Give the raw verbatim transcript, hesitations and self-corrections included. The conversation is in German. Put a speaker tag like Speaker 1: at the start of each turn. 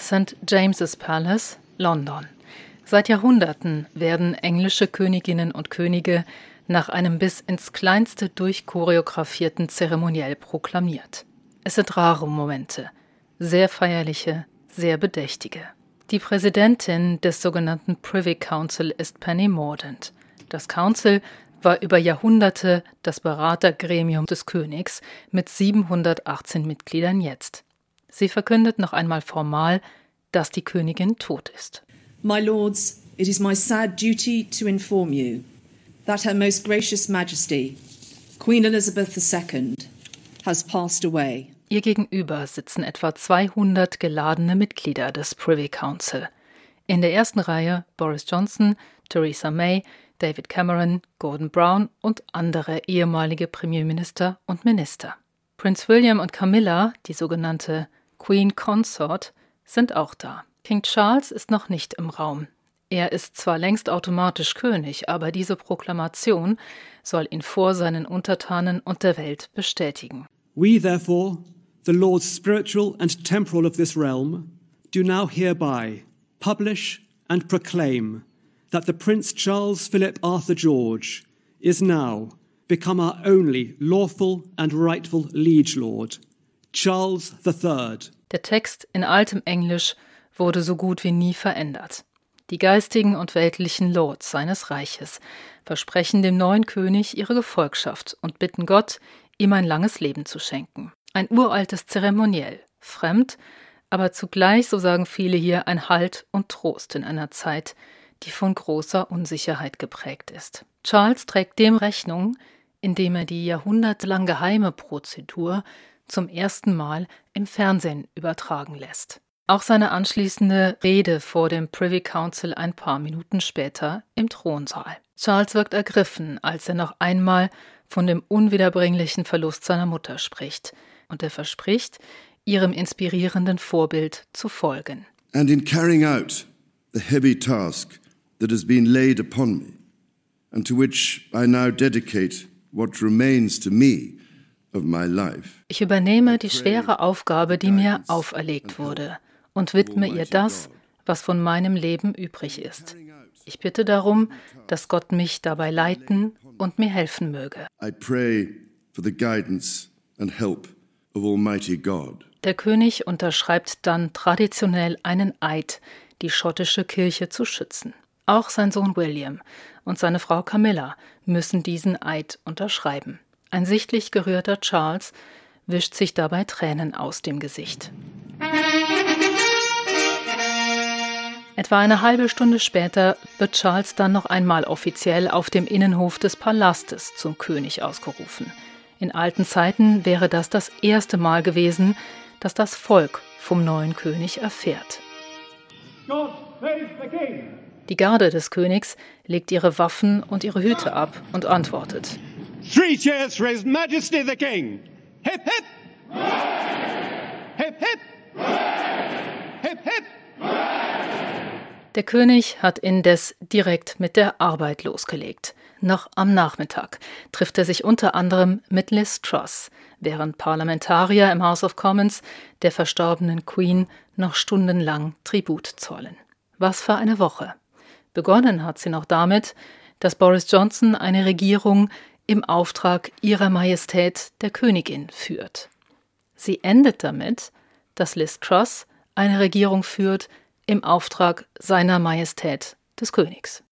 Speaker 1: Sankt James's Palace, London. Seit Jahrhunderten werden englische Königinnen und Könige nach einem bis ins Kleinste durchchoreografierten Zeremoniell proklamiert. Es sind rare Momente, sehr feierliche, sehr bedächtige. Die Präsidentin des sogenannten Privy Council ist Penny Mordaunt. Das Council war über Jahrhunderte das Beratergremium des Königs mit siebenhundertachtzehn Mitgliedern jetzt. Sie verkündet noch einmal formal, dass die Königin tot ist.
Speaker 2: My lords, it is my sad duty to inform you that Her Most Gracious Majesty, Queen Elizabeth the Second, has passed away.
Speaker 1: Ihr gegenüber sitzen etwa zweihundert geladene Mitglieder des Privy Council. In der ersten Reihe Boris Johnson, Theresa May, David Cameron, Gordon Brown und andere ehemalige Premierminister und Minister. Prinz William und Camilla, die sogenannte Queen Consort, sind auch da. King Charles ist noch nicht im Raum. Er ist zwar längst automatisch König, aber diese Proklamation soll ihn vor seinen Untertanen und der Welt bestätigen.
Speaker 3: We therefore, the Lords spiritual and temporal of this realm, do now hereby publish and proclaim that the Prince Charles Philip Arthur George is now become our only lawful and rightful liege lord, Charles the Third.
Speaker 1: Der Text in altem Englisch wurde so gut wie nie verändert. Die geistigen und weltlichen Lords seines Reiches versprechen dem neuen König ihre Gefolgschaft und bitten Gott, ihm ein langes Leben zu schenken. Ein uraltes Zeremoniell, fremd, aber zugleich, so sagen viele hier, ein Halt und Trost in einer Zeit, die von großer Unsicherheit geprägt ist. Charles trägt dem Rechnung, indem er die jahrhundertelang geheime Prozedur zum ersten Mal im Fernsehen übertragen lässt. Auch seine anschließende Rede vor dem Privy Council ein paar Minuten später im Thronsaal. Charles wirkt ergriffen, als er noch einmal von dem unwiederbringlichen Verlust seiner Mutter spricht. Und er verspricht, ihrem inspirierenden Vorbild zu folgen.
Speaker 4: And in carrying out the heavy task that has been laid upon me, and to which I now dedicate what remains to me of my life.
Speaker 1: Ich übernehme die schwere Aufgabe, die mir auferlegt wurde, und widme ihr das, was von meinem Leben übrig ist. Ich bitte darum, dass Gott mich dabei leiten und mir helfen möge.
Speaker 4: I pray for the guidance and help of Almighty God.
Speaker 1: Der König unterschreibt dann traditionell einen Eid, die schottische Kirche zu schützen. Auch sein Sohn William und seine Frau Camilla müssen diesen Eid unterschreiben. Ein sichtlich gerührter Charles wischt sich dabei Tränen aus dem Gesicht. Etwa eine halbe Stunde später wird Charles dann noch einmal offiziell auf dem Innenhof des Palastes zum König ausgerufen. In alten Zeiten wäre das das erste Mal gewesen, dass das Volk vom neuen König erfährt.
Speaker 5: God save the King.
Speaker 1: Die Garde des Königs legt ihre Waffen und ihre Hüte ab und antwortet:
Speaker 5: Three cheers for His Majesty the King. Hip hip. Hip hip. Hip hip.
Speaker 1: Der König hat indes direkt mit der Arbeit losgelegt. Noch am Nachmittag trifft er sich unter anderem mit Liz Truss, während Parlamentarier im House of Commons der verstorbenen Queen noch stundenlang Tribut zollen. Was für eine Woche. Begonnen hat sie noch damit, dass Boris Johnson eine Regierung im Auftrag ihrer Majestät der Königin führt. Sie endet damit, dass Liz Truss eine Regierung führt im Auftrag seiner Majestät des Königs.